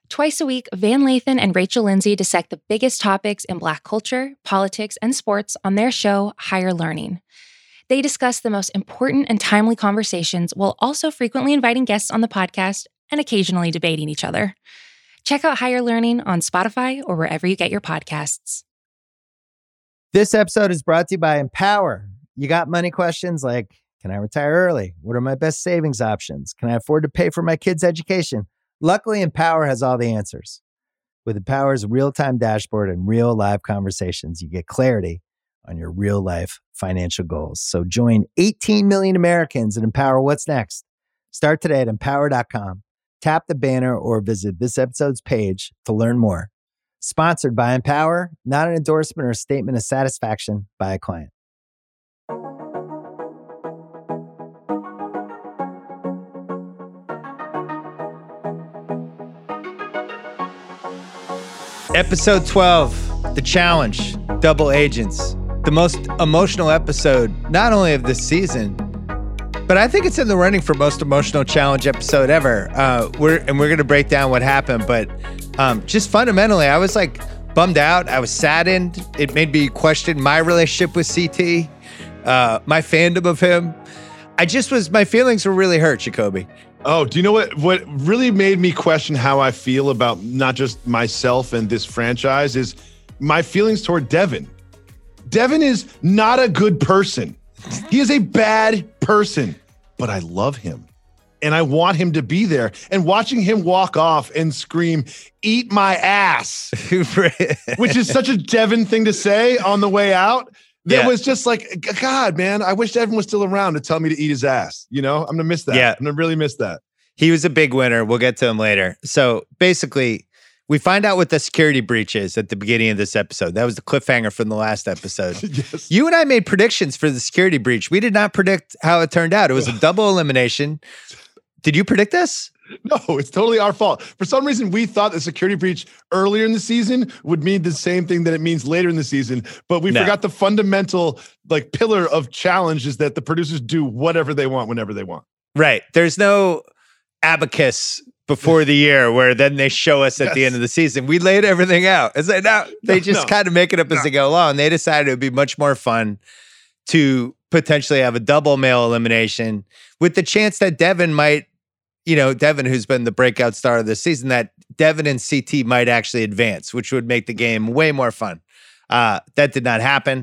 Twice a week, Van Lathan and Rachel Lindsay dissect the biggest topics in Black culture, politics, and sports on their show, Higher Learning. They discuss the most important and timely conversations while also frequently inviting guests on the podcast and occasionally debating each other. Check out Higher Learning on Spotify or wherever you get your podcasts. This episode is brought to you by Empower. You got money questions like, can I retire early? What are my best savings options? Can I afford to pay for my kids' education? Luckily, Empower has all the answers. With Empower's real-time dashboard and real live conversations, you get clarity on your real-life financial goals. So join 18 million Americans and Empower what's next. Start today at empower.com. Tap the banner or visit this episode's page to learn more. Sponsored by Empower, not an endorsement or a statement of satisfaction by a client. Episode 12, The Challenge, Double Agents. The most emotional episode, not only of this season, but I think it's in the running for most emotional challenge episode ever. We're going to break down what happened, but just fundamentally, I was like bummed out. I was saddened. It made me question my relationship with CT, my fandom of him. My feelings were really hurt, Jacoby. Oh, do you know what really made me question how I feel about not just myself and this franchise is my feelings toward Devin. Devin is not a good person. He is a bad person, but I love him and I want him to be there. And watching him walk off and scream, "Eat my ass," which is such a Devin thing to say on the way out. That was just like, God, man, I wish Devin was still around to tell me to eat his ass. You know, I'm going to miss that. Yeah. I'm going to really miss that. He was a big winner. We'll get to him later. So basically, we find out what the security breach is at the beginning of this episode. That was the cliffhanger from the last episode. Yes. You and I made predictions for the security breach. We did not predict how it turned out. It was a double elimination. Did you predict this? No, it's totally our fault. For some reason, we thought the security breach earlier in the season would mean the same thing that it means later in the season, but we forgot the fundamental pillar of challenge is that the producers do whatever they want whenever they want. Right. There's no abacus before the year where then they show us at the end of the season. We laid everything out. It's like, they just kind of make it up as they go along. They decided it would be much more fun to potentially have a double male elimination with the chance that Devin might, Devin, who's been the breakout star of this season, that Devin and CT might actually advance, which would make the game way more fun. That did not happen.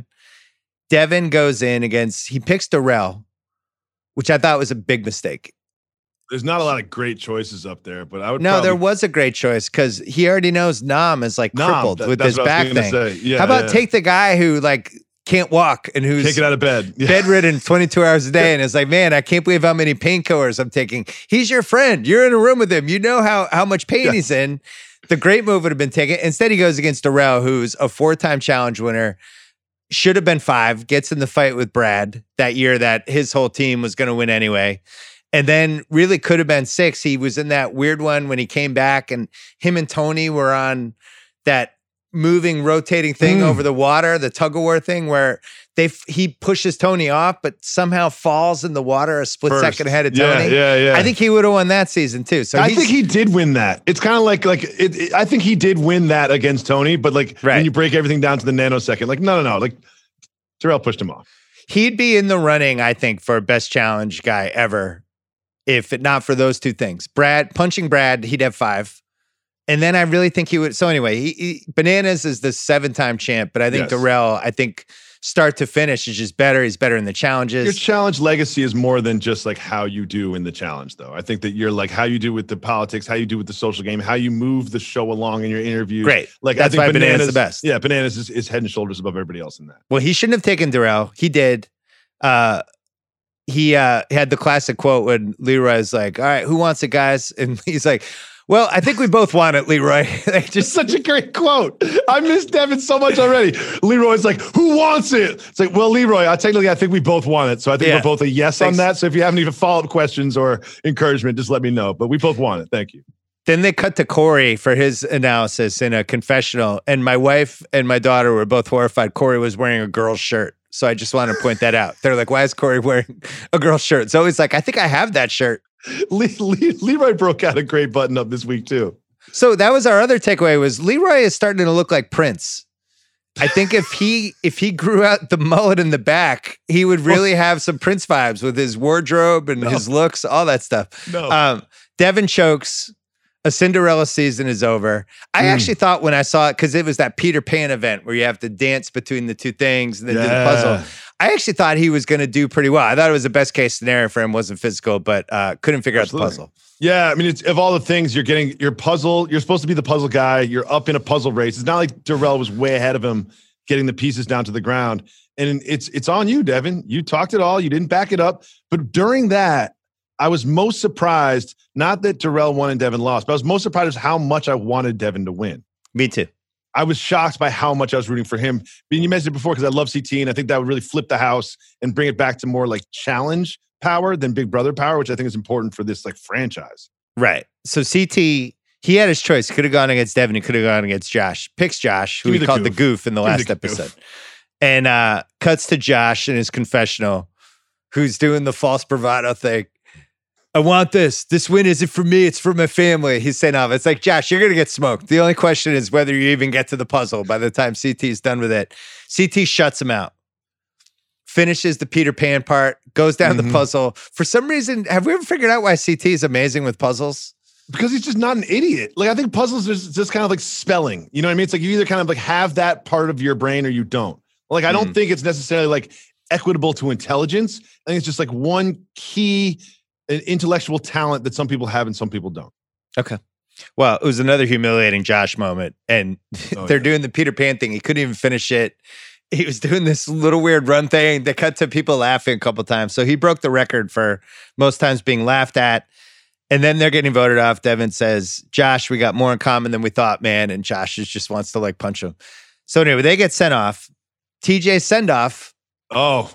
Devin goes in he picks Darrell, which I thought was a big mistake. There's not a lot of great choices up there, but I would there was a great choice because he already knows Nam is crippled with his back thing. Yeah, how about take the guy who can't walk and who's can't get out of bed, bedridden 22 hours a day, and is like, man, I can't believe how many painkillers I'm taking. He's your friend. You're in a room with him. You know how much pain he's in. The great move would have been taken. Instead, he goes against Darrell, who's a 4-time challenge winner. Should have been 5. Gets in the fight with Brad that year that his whole team was going to win anyway. And then really could have been 6. He was in that weird one when he came back, and him and Tony were on that rotating thing over the water, the tug-of-war thing where he pushes Tony off, but somehow falls in the water a split second ahead of Tony. Yeah. I think he would have won that season too. So I think he did win that. It's kind of I think he did win that against Tony, but when you break everything down to the nanosecond, no. Darrell pushed him off. He'd be in the running, I think, for best challenge guy ever, if not for those two things. Punching Brad, he'd have 5. And then I really think he would. So anyway, Bananas is the 7-time champ, but I think Darrell, start to finish is just better. He's better in the challenges. Your challenge legacy is more than just how you do in the challenge, though. I think that you're how you do with the politics, how you do with the social game, how you move the show along in your interviews. Great. That's I think why Bananas is the best. Yeah, Bananas is head and shoulders above everybody else in that. Well, he shouldn't have taken Darrell. He did. He had the classic quote when Leroy's like, all right, who wants it, guys? And he's like, well, I think we both want it, Leroy. Just such a great quote. I miss Devin so much already. Leroy's like, who wants it? It's like, well, Leroy, I think we both want it. So I think we're both a yes on that. So if you have any follow-up questions or encouragement, just let me know. But we both want it. Thank you. Then they cut to Corey for his analysis in a confessional. And my wife and my daughter were both horrified. Corey was wearing a girl's shirt. So I just want to point that out. They're like, why is Corey wearing a girl's shirt? So it's like, I think I have that shirt. Leroy broke out a great button up this week too. So that was our other takeaway was Leroy is starting to look like Prince. I think if he grew out the mullet in the back, he would really have some Prince vibes with his wardrobe and his looks, all that stuff. No. Devin chokes. A Cinderella season is over. I actually thought when I saw it, because it was that Peter Pan event where you have to dance between the two things and then do the puzzle. I actually thought he was going to do pretty well. I thought it was the best case scenario for him. Wasn't physical, but couldn't figure out the puzzle. Yeah, I mean, it's of all the things you're getting, your puzzle. You're supposed to be the puzzle guy. You're up in a puzzle race. It's not like Darrell was way ahead of him, getting the pieces down to the ground. And it's on you, Devin. You talked it all. You didn't back it up. But during that, I was most surprised, not that Darrell won and Devin lost, but I was most surprised at how much I wanted Devin to win. Me too. I was shocked by how much I was rooting for him. I mean, you mentioned it before because I love CT, and I think that would really flip the house and bring it back to more like challenge power than Big Brother power, which I think is important for this like franchise. Right. So CT, he had his choice. He could have gone against Devin. He could have gone against Josh. Picks Josh, who he called the goof in the last episode. And cuts to Josh in his confessional, who's doing the false bravado thing. I want this. This win isn't for me. It's for my family. He's saying, it's like, Josh, you're going to get smoked. The only question is whether you even get to the puzzle by the time CT's done with it. CT shuts him out, finishes the Peter Pan part, goes down the puzzle. For some reason, have we ever figured out why CT is amazing with puzzles? Because he's just not an idiot. Like, I think puzzles is just kind of like spelling. You know what I mean? It's like you either kind of like have that part of your brain or you don't. Like, I don't think it's necessarily like equitable to intelligence. I think it's just like one key intellectual talent that some people have and some people don't. Okay. Well, it was another humiliating Josh moment. And they're doing the Peter Pan thing. He couldn't even finish it. He was doing this little weird run thing. They cut to people laughing a couple times. So he broke the record for most times being laughed at. And then they're getting voted off. Devin says, Josh, we got more in common than we thought, man. And Josh just wants to like punch him. So anyway, they get sent off. TJ send off. Oh.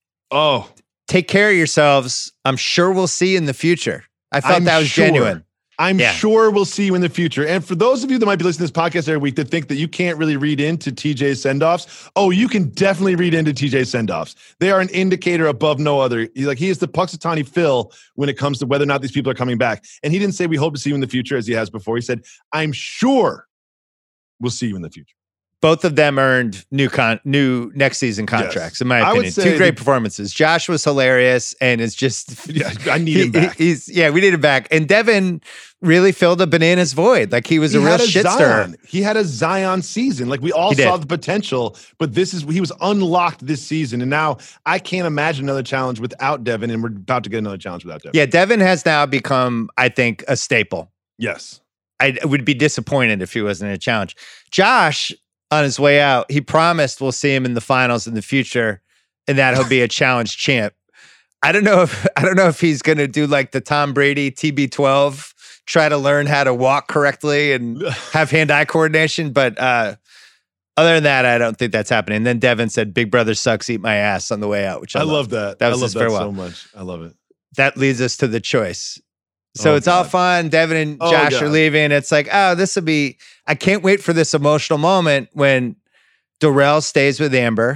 Take care of yourselves. I'm sure we'll see you in the future. I thought that was genuine. I'm sure we'll see you in the future. And for those of you that might be listening to this podcast every week that think that you can't really read into TJ's send-offs, you can definitely read into TJ's send-offs. They are an indicator above no other. He is the Puxatawny Phil when it comes to whether or not these people are coming back. And he didn't say we hope to see you in the future as he has before. He said, I'm sure we'll see you in the future. Both of them earned new next season contracts, in my opinion. Two great performances. Josh was hilarious, and it's just I need him back. We need him back. And Devin really filled a bananas void. Like he was a real shit stirrer. He had a Zion season. Like we all saw the potential, but he was unlocked this season. And now I can't imagine another challenge without Devin, and we're about to get another challenge without Devin. Yeah, Devin has now become, I think, a staple. Yes. I would be disappointed if he wasn't in a challenge. Josh, on his way out, he promised we'll see him in the finals in the future, and that he'll be a challenge champ. I don't know if he's going to do like the Tom Brady TB12, try to learn how to walk correctly and have hand-eye coordination. But other than that, I don't think that's happening. And then Devin said, "Big Brother sucks, eat my ass" on the way out, which I love that. That was his farewell. So much. I love it. That leads us to the choice. So it's all fun. Devin and Josh are leaving. It's like, this will be, I can't wait for this emotional moment when Darrell stays with Amber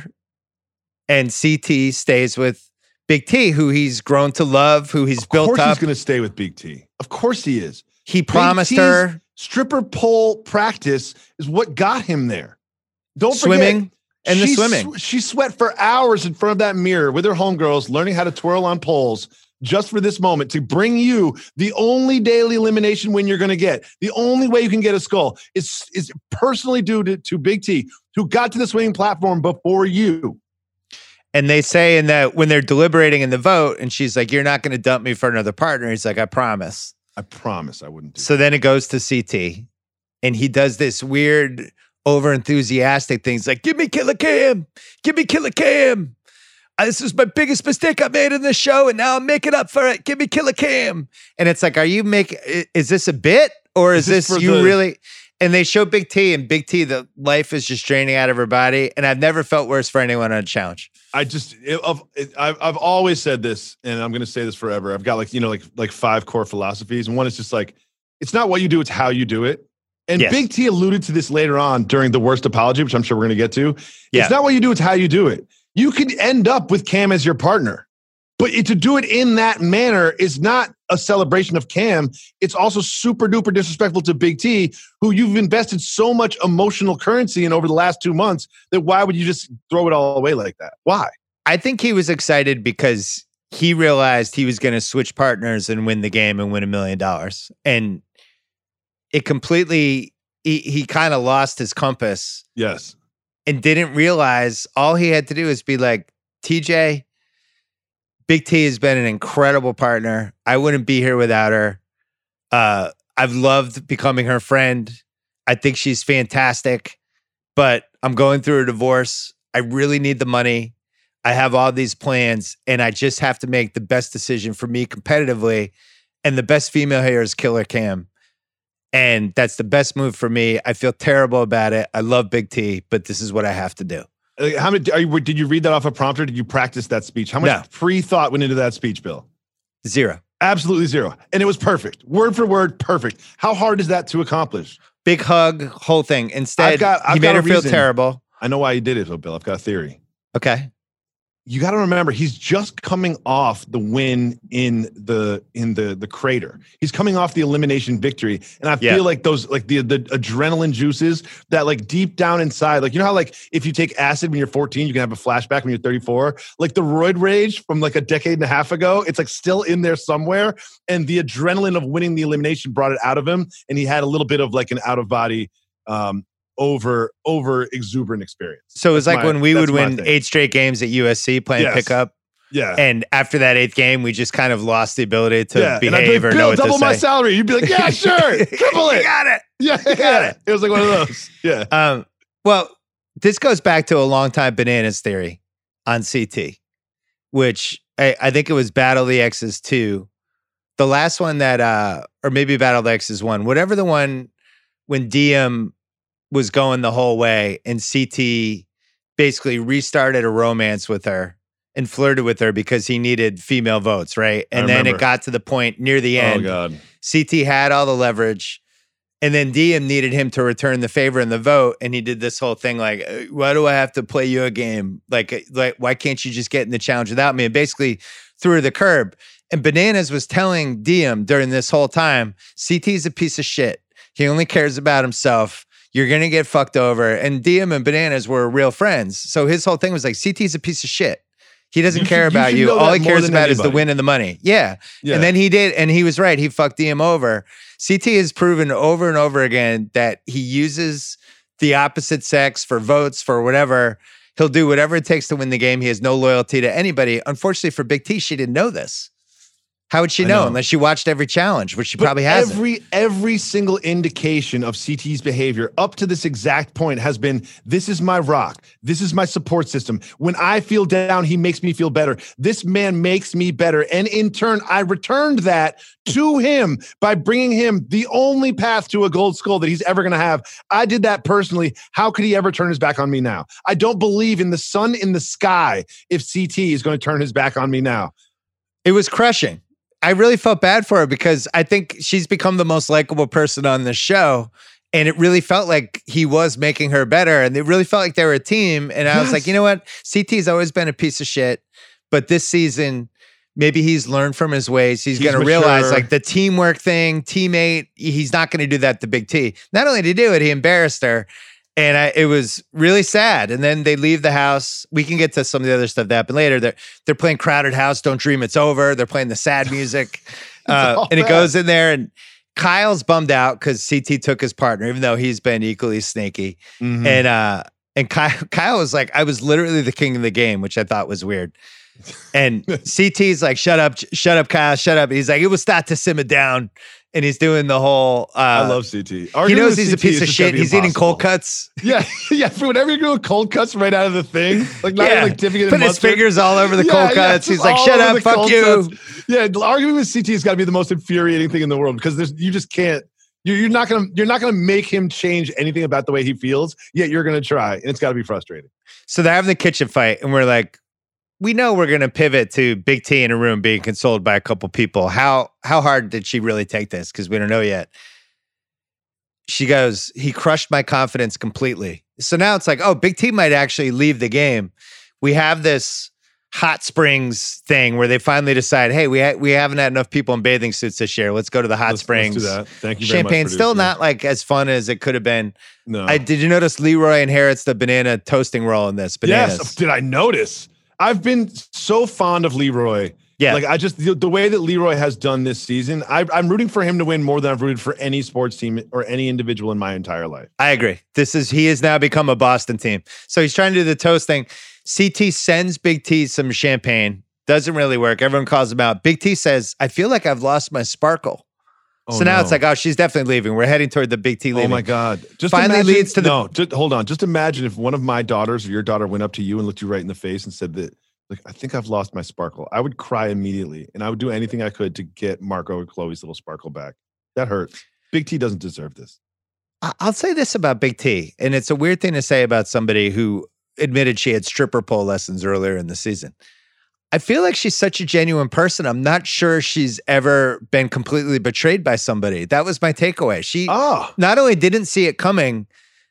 and CT stays with Big T, who he's grown to love, who he's built up. Of course he's going to stay with Big T. Of course he is. He promised her. Stripper pole practice is what got him there. Don't swimming forget. The swimming. She sweat for hours in front of that mirror with her homegirls, learning how to twirl on poles. Just for this moment, to bring you the only daily elimination win you're going to get. The only way you can get a skull is personally due to Big T, who got to the swimming platform before you. And they say in that when they're deliberating in the vote, and she's like, "You're not going to dump me for another partner." He's like, "I promise. I promise I wouldn't do So that." Then it goes to CT, and he does this weird, over-enthusiastic things like, "Give me Killer Cam. Give me Killer Cam. This is my biggest mistake I made in this show, and now I'm making up for it. Give me Killer Cam." And it's like, is this a bit? Or is this you really? And they show Big T, and Big T, the life is just draining out of her body. And I've never felt worse for anyone on a challenge. I've always said this, and I'm going to say this forever. I've got like 5 core philosophies. And one is just like, it's not what you do, it's how you do it. And Big T alluded to this later on during the worst apology, which I'm sure we're going to get to. It's not what you do, it's how you do it. You could end up with Cam as your partner. But to do it in that manner is not a celebration of Cam. It's also super duper disrespectful to Big T, who you've invested so much emotional currency in over the last 2 months that why would you just throw it all away like that? Why? I think he was excited because he realized he was going to switch partners and win the game and win $1 million. And it completely, he kind of lost his compass. Yes. And didn't realize all he had to do is be like, TJ, Big T has been an incredible partner. I wouldn't be here without her. I've loved becoming her friend. I think she's fantastic, but I'm going through a divorce. I really need the money. I have all these plans, and I just have to make the best decision for me competitively. And the best female here is Killer Cam. And that's the best move for me. I feel terrible about it. I love Big T, but this is what I have to do. How many did you read that off a prompter? Did you practice that speech? How much pre-thought went into that speech, Bill? 0. Absolutely 0. And it was perfect. Word for word, perfect. How hard is that to accomplish? Big hug, whole thing. Instead, he made her feel terrible. I know why he did it, though, Bill. I've got a theory. Okay. You got to remember, he's just coming off the win in the crater. He's coming off the elimination victory, and I feel like those, like the adrenaline juices that, like, deep down inside, like, you know how, like, if you take acid when you're 14, you can have a flashback when you're 34. Like the roid rage from like a decade and a half ago, it's like still in there somewhere, and the adrenaline of winning the elimination brought it out of him, and he had a little bit of like an out of body. Over exuberant experience. So it was like when we would win 8 straight games at USC playing pickup. Yeah. And after that 8th game, we just kind of lost the ability to like, behave or know what to say. Double my salary. You'd be like, yeah, sure. Triple it. You got it. Yeah. You got it. It was like one of those. Yeah. Well, this goes back to a long time bananas theory on CT, which I think it was Battle of the X's 2. The last one that, or maybe Battle of the X's 1, whatever the one when DM was going the whole way, and CT basically restarted a romance with her and flirted with her because he needed female votes, right? And then it got to the point near the end. Oh, God. CT had all the leverage, and then DM needed him to return the favor in the vote, and he did this whole thing like, why do I have to play you a game? Like why can't you just get in the challenge without me? And basically threw her the curb. And Bananas was telling DM during this whole time, CT's a piece of shit. He only cares about himself. You're going to get fucked over. And DM and Bananas were real friends. So his whole thing was like, CT's a piece of shit. He doesn't care about you. All he cares about is the win and the money. Yeah. And then he did. And he was right. He fucked DM over. CT has proven over and over again that he uses the opposite sex for votes, for whatever. He'll do whatever it takes to win the game. He has no loyalty to anybody. Unfortunately for Big T, she didn't know this. How would she know unless she watched every challenge, which she probably hasn't? Every single indication of CT's behavior up to this exact point has been, this is my rock. This is my support system. When I feel down, he makes me feel better. This man makes me better. And in turn, I returned that to him by bringing him the only path to a gold skull that he's ever going to have. I did that personally. How could he ever turn his back on me now? I don't believe in the sun in the sky if CT is going to turn his back on me now. It was crushing. I really felt bad for her because I think she's become the most likable person on the show. And it really felt like he was making her better. And it really felt like they were a team. And I was like, you know what? CT's always been a piece of shit. But this season, maybe he's learned from his ways. He's going to realize like the teamwork thing, teammate, he's not going to do that to Big T. Not only did he do it, he embarrassed her. And it was really sad. And then they leave the house. We can get to some of the other stuff that happened later. They're playing Crowded House, Don't Dream It's Over. They're playing the sad music. And it goes in there. And Kyle's bummed out because CT took his partner, even though he's been equally snaky. Mm-hmm. And Kyle was like, I was literally the king of the game, which I thought was weird. And CT's like, shut up, Kyle, shut up. He's like, it will start to simmer down. And he's doing the whole. I love CT. He knows he's a piece of shit. He's eating cold cuts. Yeah. For whenever you're doing cold cuts right out of the thing, like not even like dipping it in putting his fingers all over the cold cuts. He's like, shut up, fuck you. Cuts. Yeah, arguing with CT has got to be the most infuriating thing in the world because you just can't. You're not gonna make him change anything about the way he feels. Yet you're gonna try, and it's got to be frustrating. So they're having the kitchen fight, and we're like, we know we're going to pivot to Big T in a room being consoled by a couple people. How hard did she really take this? Because we don't know yet. She goes, he crushed my confidence completely. So now it's like, oh, Big T might actually leave the game. We have this hot springs thing where they finally decide, hey, we haven't had enough people in bathing suits this year. Let's go to the hot springs. Let's do that. Thank you very much. Champagne, still not like as fun as it could have been. No. Did you notice Leroy inherits the banana toasting roll in this? Bananas. Yes. Did I notice? I've been so fond of Leroy. Yeah. Like the way that Leroy has done this season, I'm rooting for him to win more than I've rooted for any sports team or any individual in my entire life. I agree. He has now become a Boston team. So he's trying to do the toast thing. CT sends Big T some champagne. Doesn't really work. Everyone calls him out. Big T says, I feel like I've lost my sparkle. So now it's like, oh, she's definitely leaving. We're heading toward the Big T leaving. Oh my God. Just finally leads to hold on. Just imagine if one of my daughters or your daughter went up to you and looked you right in the face and said that, like, I think I've lost my sparkle. I would cry immediately, and I would do anything I could to get Marco and Chloe's little sparkle back. That hurt. Big T doesn't deserve this. I'll say this about Big T, and it's a weird thing to say about somebody who admitted she had stripper pole lessons earlier in the season. I feel like she's such a genuine person. I'm not sure she's ever been completely betrayed by somebody. That was my takeaway. She not only didn't see it coming,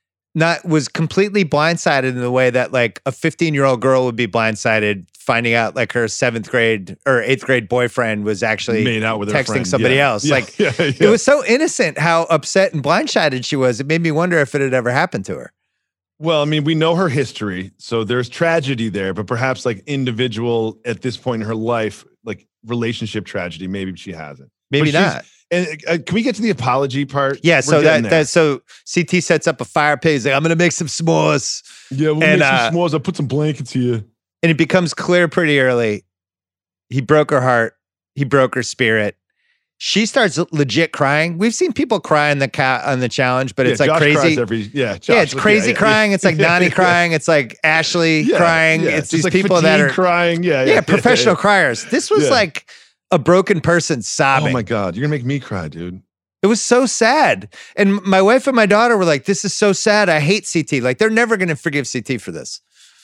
was completely blindsided in the way that like a 15-year-old girl would be blindsided finding out like her 7th grade or 8th grade boyfriend was actually made out with texting somebody else. It was so innocent how upset and blindsided she was. It made me wonder if it had ever happened to her. Well, I mean, we know her history, so there's tragedy there, but perhaps like individual at this point in her life, like relationship tragedy, maybe she hasn't. Maybe not. And can we get to the apology part? Yeah, so so CT sets up a fire pit. He's like, I'm going to make some s'mores. Yeah, we'll make some s'mores. I'll put some blankets here. And it becomes clear pretty early. He broke her heart. He broke her spirit. She starts legit crying. We've seen people cry on the challenge, but it's like Josh crazy. Josh, it's crazy crying. It's like Nani crying. It's like Ashley crying. Yeah. It's these like people that are crying. Professional criers. This was like a broken person sobbing. Oh my God, you're gonna make me cry, dude. It was so sad. And my wife and my daughter were like, this is so sad. I hate CT. Like they're never going to forgive CT for this.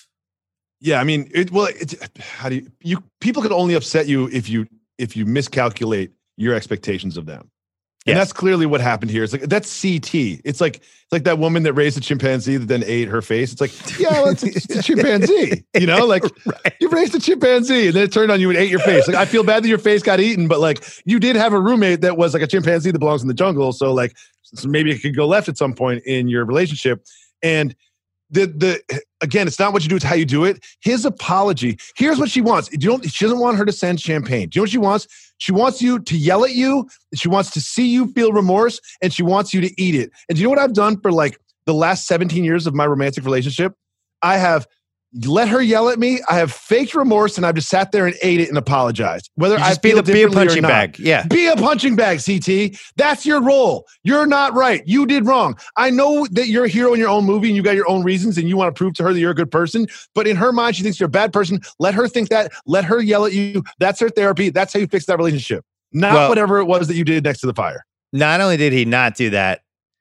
Yeah. I mean, people can only upset you if you miscalculate your expectations of them. And that's clearly what happened here. It's like, that's CT. It's like that woman that raised a chimpanzee that then ate her face. It's like, yeah, well, it's a chimpanzee, you know, like you raised a chimpanzee and then it turned on you and ate your face. Like, I feel bad that your face got eaten, but like you did have a roommate that was like a chimpanzee that belongs in the jungle. So like, maybe it could go left at some point in your relationship. And again, it's not what you do, it's how you do it. His apology, here's what she wants. She doesn't want her to send champagne. Do you know what she wants? She wants you to yell at you. She wants to see you feel remorse, and she wants you to eat it. And do you know what I've done for like the last 17 years of my romantic relationship? I have let her yell at me. I have faked remorse, and I've just sat there and ate it and apologized. Whether I feel be a punching bag. Yeah. Be a punching bag, CT. That's your role. You're not right. You did wrong. I know that you're a hero in your own movie and you got your own reasons and you want to prove to her that you're a good person. But in her mind, she thinks you're a bad person. Let her think that. Let her yell at you. That's her therapy. That's how you fix that relationship. Not whatever it was that you did next to the fire. Not only did he not do that,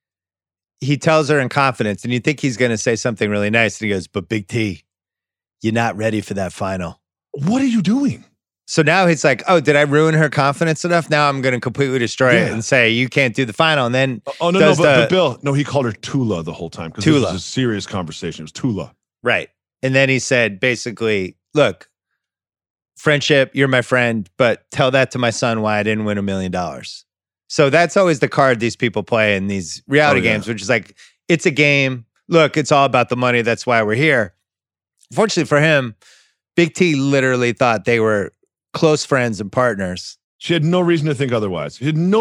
he tells her in confidence, and you think he's going to say something really nice. And he goes, but Big T, you're not ready for that final. What are you doing? So now he's like, oh, did I ruin her confidence enough? Now I'm going to completely destroy it and say, you can't do the final. And then but Bill, he called her Tula the whole time because this was a serious conversation. It was Tula. Right. And then he said, basically, look, friendship, you're my friend, but tell that to my son why I didn't win $1 million. So that's always the card these people play in these reality games, which is like, it's a game. Look, it's all about the money. That's why we're here. Fortunately for him, Big T literally thought they were close friends and partners. She had no reason to think otherwise.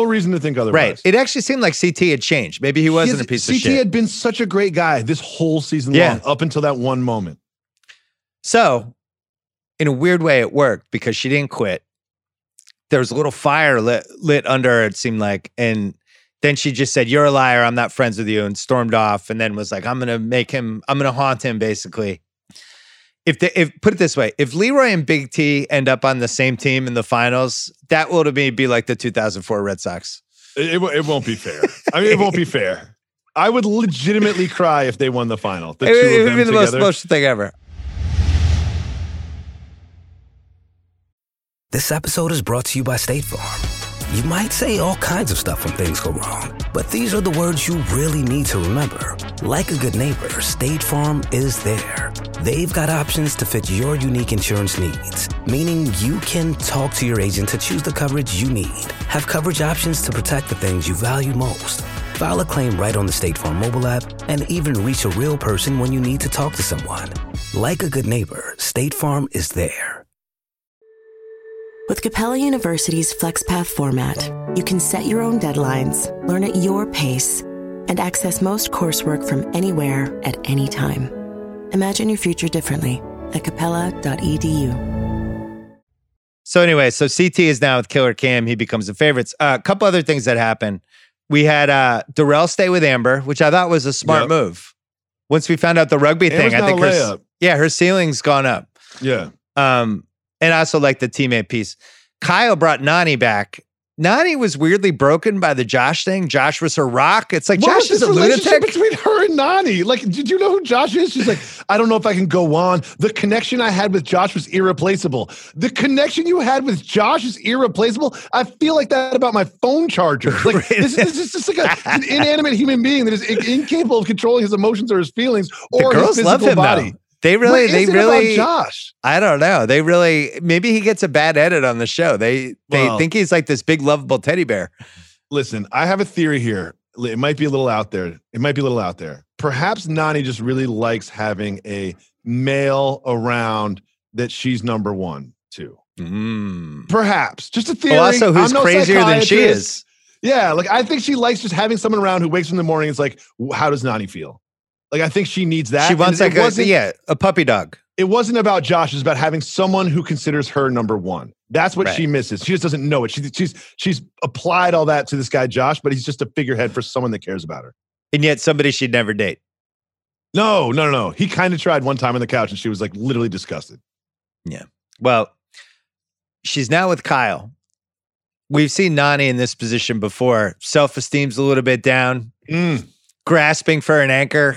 Right. It actually seemed like CT had changed. Maybe he wasn't a piece of shit. CT had been such a great guy this whole season long, up until that one moment. So, in a weird way, it worked because she didn't quit. There was a little fire lit under her, it seemed like. And then she just said, you're a liar. I'm not friends with you, and stormed off. And then was like, I'm going to haunt him, basically. If put it this way, if Leroy and Big T end up on the same team in the finals, that will to me be like the 2004 Red Sox. It won't be fair. I mean, it won't be fair. I would legitimately cry if they won the final. The two of them it would be the most together. emotional thing ever. This episode is brought to you by State Farm. You might say all kinds of stuff when things go wrong, but these are the words you really need to remember. Like a good neighbor, State Farm is there. They've got options to fit your unique insurance needs, meaning you can talk to your agent to choose the coverage you need, have coverage options to protect the things you value most, file a claim right on the State Farm mobile app, and even reach a real person when you need to talk to someone. Like a good neighbor, State Farm is there. With Capella University's FlexPath format, you can set your own deadlines, learn at your pace, and access most coursework from anywhere at any time. Imagine your future differently at capella.edu. So anyway, so CT is now with Killer Cam. He becomes a favorite. A couple other things that happened. We had Darrell stay with Amber, which I thought was a smart move. Once we found out the rugby Amber's thing, I think her ceiling's gone up. Yeah. And I also like the teammate piece. Kyle brought Nany back. Nany was weirdly broken by the Josh thing. Josh was her rock. It's like, Josh is a lunatic. Between her and Nany. Like, did you know who Josh is? She's like, I don't know if I can go on. The connection I had with Josh was irreplaceable. The connection you had with Josh is irreplaceable. I feel like that about my phone charger. Like, this is just like an inanimate human being that is incapable of controlling his emotions or his feelings or his physical body. Though. They really about Josh? I don't know. Maybe he gets a bad edit on the show. They think he's like this big lovable teddy bear. Listen, I have a theory here. It might be a little out there. Perhaps Nany just really likes having a male around that she's number one to. Perhaps. Just a theory. Also, who's crazier than she is. Yeah, like I think she likes just having someone around who wakes up in the morning and is like, how does Nany feel? Like, I think she needs that. She wants a puppy dog. It wasn't about Josh. It was about having someone who considers her number one. That's what she misses. She just doesn't know it. She's applied all that to this guy, Josh, but he's just a figurehead for someone that cares about her. And yet somebody she'd never date. No. He kind of tried one time on the couch and she was like literally disgusted. Yeah. Well, she's now with Kyle. We've seen Nany in this position before. Self-esteem's a little bit down. Grasping for an anchor.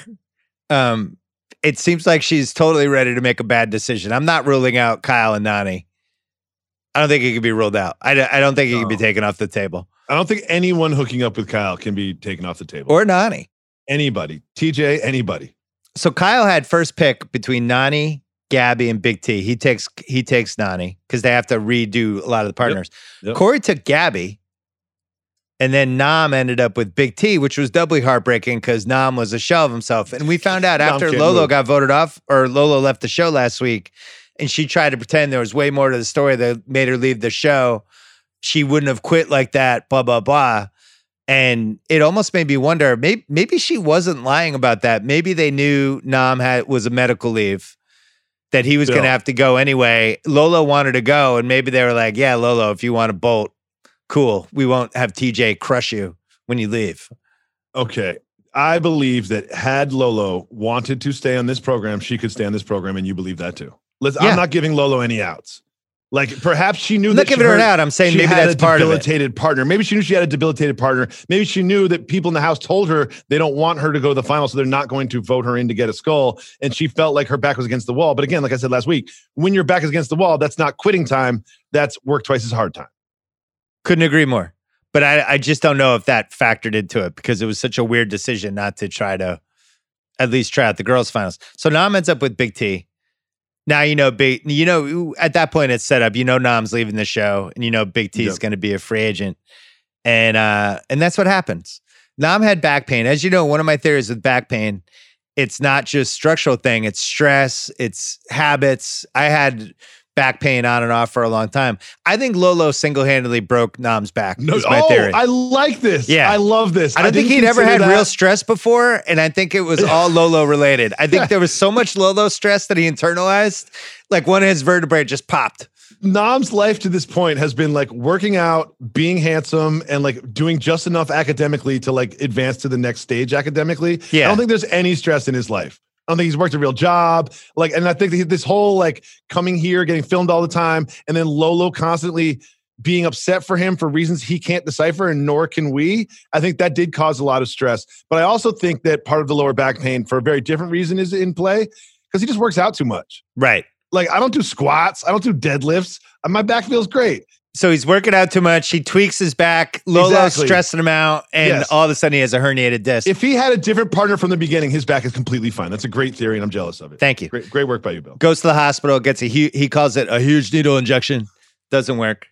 It seems like she's totally ready to make a bad decision. I'm not ruling out Kyle and Nany. I don't think it can be ruled out. I don't think it can be taken off the table. I don't think anyone hooking up with Kyle can be taken off the table. Or Nany. Anybody. TJ, anybody. So Kyle had first pick between Nany, Gabby, and Big T. He takes Nany because they have to redo a lot of the partners. Yep. Corey took Gabby. And then Nam ended up with Big T, which was doubly heartbreaking because Nam was a shell of himself. And we found out after Lolo got voted off, or Lolo left the show last week, and she tried to pretend there was way more to the story that made her leave the show. She wouldn't have quit like that, blah, blah, blah. And it almost made me wonder, maybe she wasn't lying about that. Maybe they knew Nam was a medical leave, that he was going to have to go anyway. Lolo wanted to go, and maybe they were like, yeah, Lolo, if you want to bolt, cool. We won't have TJ crush you when you leave. Okay. I believe that had Lolo wanted to stay on this program, she could stay on this program, and you believe that too. I'm not giving Lolo any outs. Like, perhaps she knew that giving her an out. I'm saying maybe that's part of it. Debilitated partner. Maybe she knew she had a debilitated partner. Maybe she knew that people in the house told her they don't want her to go to the final, so they're not going to vote her in to get a skull. And she felt like her back was against the wall. But again, like I said last week, when your back is against the wall, that's not quitting time. That's work twice as hard time. Couldn't agree more. But I just don't know if that factored into it because it was such a weird decision not to try to at least try out the girls' finals. So Nam ends up with Big T. Now at that point it's set up. Nam's leaving the show, and Big T is going to be a free agent, and that's what happens. Nam had back pain, as you know. One of my theories with back pain, it's not just structural thing; it's stress, it's habits. I had back pain on and off for a long time. I think Lolo single-handedly broke Nam's back. Is my theory. I like this. Yeah. I love this. I don't think he'd ever had real stress before, and I think it was all Lolo related. I think there was so much Lolo stress that he internalized, like one of his vertebrae just popped. Nam's life to this point has been like working out, being handsome, and like doing just enough academically to like advance to the next stage academically. Yeah. I don't think there's any stress in his life. I don't think he's worked a real job. And I think that this whole like coming here, getting filmed all the time, and then Lolo constantly being upset for him for reasons he can't decipher, and nor can we. I think that did cause a lot of stress. But I also think that part of the lower back pain for a very different reason is in play because he just works out too much. Right. Like, I don't do squats. I don't do deadlifts. My back feels great. So he's working out too much. He tweaks his back. Lolo's Exactly. stressing him out. And Yes. all of a sudden he has a herniated disc. If he had a different partner from the beginning, his back is completely fine. That's a great theory, and I'm jealous of it. Thank you. Great work by you, Bill. Goes to the hospital, gets he calls it a huge needle injection. Doesn't work.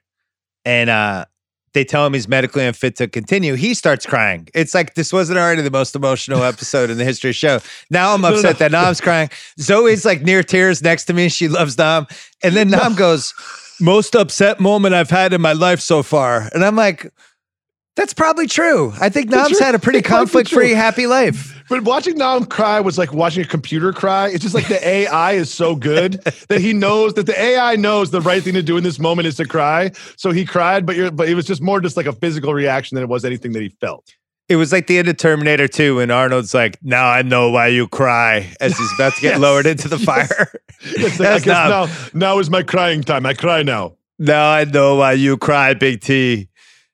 And they tell him he's medically unfit to continue. He starts crying. It's like this wasn't already the most emotional episode in the history of the show. Now I'm upset that Nam's crying. Zoe's like near tears next to me. She loves Nam. And then Nam goes, most upset moment I've had in my life so far. And I'm like, that's probably true. I think Nam's had a pretty conflict-free, happy life. But watching Nam cry was like watching a computer cry. It's just like the AI is so good that he knows that the AI knows the right thing to do in this moment is to cry. So he cried, but it was just more just like a physical reaction than it was anything that he felt. It was like the end of Terminator 2 when Arnold's like, now I know why you cry as he's about to get lowered into the fire. It's like, I guess now is my crying time. I cry now. Now I know why you cry, Big T.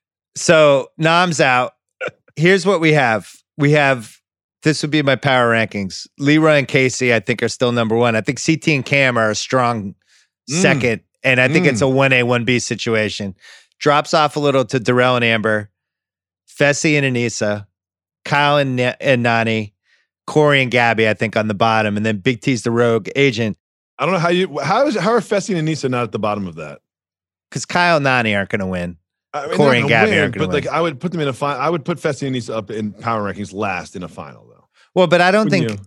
So Nam's out. Here's what we have. This would be my power rankings. Leroy and Casey, I think, are still number one. I think CT and Cam are a strong second. And I think it's a 1A, 1B situation. Drops off a little to Darrell and Amber, Fessy and Anissa, Kyle and Nani, Corey and Gabby, I think, on the bottom. And then Big T's the rogue agent. I don't know how are Fessy and Anissa not at the bottom of that? Because Kyle and Nani aren't going to win. I mean, Corey and Gabby aren't going to win. But like, I would put them in a final. I would put Fessy and Anissa up in power rankings last in a final, though. Well, but I don't think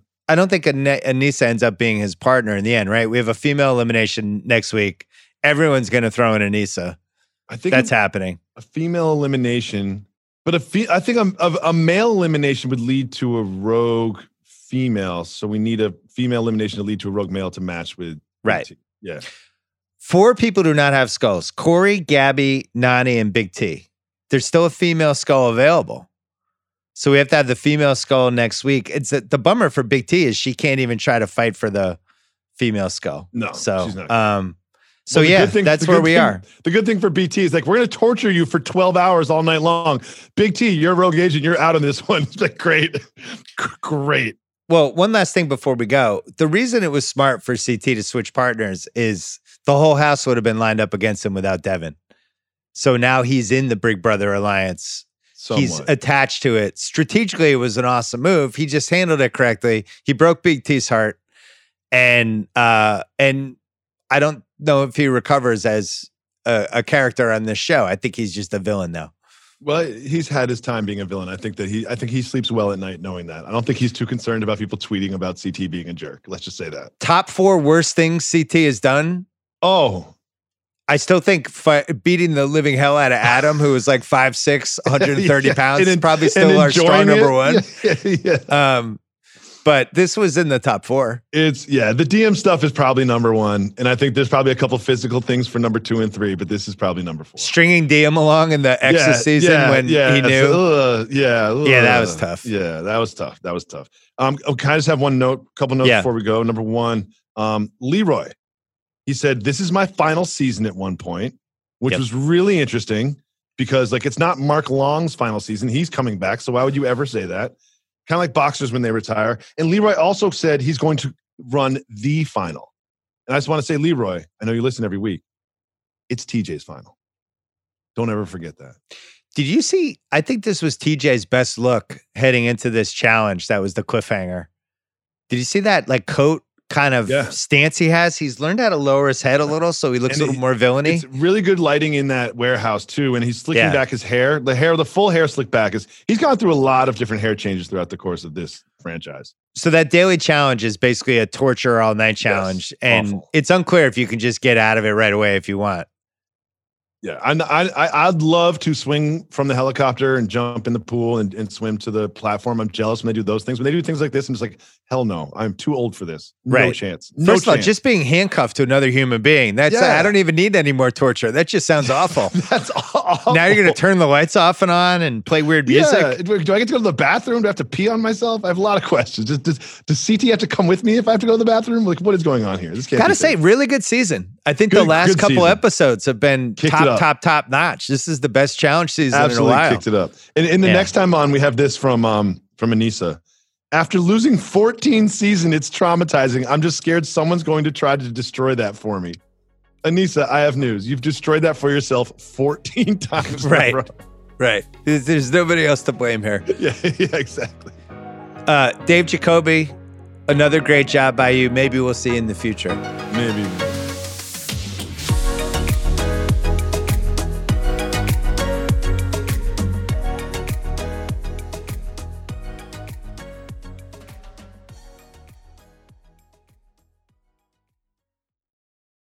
Anissa ends up being his partner in the end, right? We have a female elimination next week. Everyone's going to throw in Anissa. I think that's happening. A female elimination, but I think a male elimination would lead to a rogue female. So we need a female elimination to lead to a rogue male to match with. Right. Yeah. 4 people do not have skulls. Corey, Gabby, Nani, and Big T. There's still a female skull available. So we have to have the female skull next week. It's the bummer for Big T is she can't even try to fight for the female skull. No, so she's not. So yeah, that's where we are. The good thing for BT is like, we're going to torture you for 12 hours all night long. Big T, you're a rogue agent. You're out on this one. It's like, great. Well, one last thing before we go. The reason it was smart for CT to switch partners is the whole house would have been lined up against him without Devin. So now he's in the Big Brother Alliance. Somewhat. He's attached to it. Strategically, it was an awesome move. He just handled it correctly. He broke Big T's heart. And I don't know if he recovers as a character on this show. I think he's just a villain now. Well, he's had his time being a villain. I think he sleeps well at night knowing that. I don't think he's too concerned about people tweeting about CT being a jerk. Let's just say that. Top 4 worst things CT has done. Oh, I still think beating the living hell out of Adam, who was like 5'6", 130 pounds, is probably still our strong number one. Yeah. But this was in the top 4. The DM stuff is probably number 1. And I think there's probably a couple physical things for number 2 and 3, but this is probably number 4. Stringing DM along in the Exodus season when he knew. That was tough. Yeah, that was tough. Can I just have couple notes before we go? Number 1, Leroy. He said, this is my final season at one point, which was really interesting because like, it's not Mark Long's final season. He's coming back. So why would you ever say that? Kind of like boxers when they retire. And Leroy also said he's going to run the final. And I just want to say, Leroy, I know you listen every week. It's TJ's final. Don't ever forget that. Did you see? I think this was TJ's best look heading into this challenge. That was the cliffhanger. Did you see that like coat kind of stance he has? He's learned how to lower his head a little so he looks a little more villainy. It's really good lighting in that warehouse too. And he's slicking back his hair. The full hair slick back he's gone through a lot of different hair changes throughout the course of this franchise. So that daily challenge is basically a torture all night challenge. And it's unclear if you can just get out of it right away if you want. Yeah, I'd love to swing from the helicopter and jump in the pool and swim to the platform. I'm jealous when they do those things. When they do things like this, I'm just like, hell no, I'm too old for this. No chance. First of all, just being handcuffed to another human being, I don't even need any more torture. That just sounds awful. That's awful. Now you're going to turn the lights off and on and play weird music? Yeah. Do I get to go to the bathroom? Do I have to pee on myself? I have a lot of questions. Does CT have to come with me if I have to go to the bathroom? Like, what is going on here? This can't Gotta say, really good season. I think the last couple episodes have been top notch. This is the best challenge season in a while. Kicked it up. And the next time on, we have this from Anissa. After losing 14 seasons, it's traumatizing. I'm just scared someone's going to try to destroy that for me. Anissa, I have news. You've destroyed that for yourself 14 times. Right. Right. There's nobody else to blame here. Yeah, exactly. Dave Jacoby, another great job by you. Maybe we'll see you in the future. Maybe.